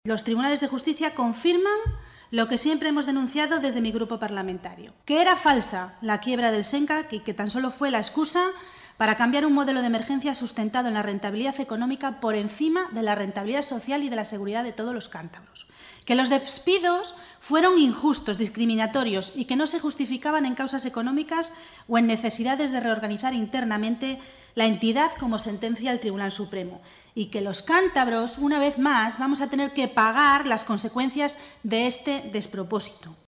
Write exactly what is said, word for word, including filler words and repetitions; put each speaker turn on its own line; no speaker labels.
Los tribunales de justicia confirman lo que siempre hemos denunciado desde mi grupo parlamentario, que era falsa la quiebra del Sencat y que tan solo fue la excusa para cambiar un modelo de emergencia sustentado en la rentabilidad económica por encima de la rentabilidad social y de la seguridad de todos los cántabros. Que los despidos fueron injustos, discriminatorios y que no se justificaban en causas económicas o en necesidades de reorganizar internamente la entidad, como sentencia el Tribunal Supremo. Y que los cántabros, una vez más, vamos a tener que pagar las consecuencias de este despropósito.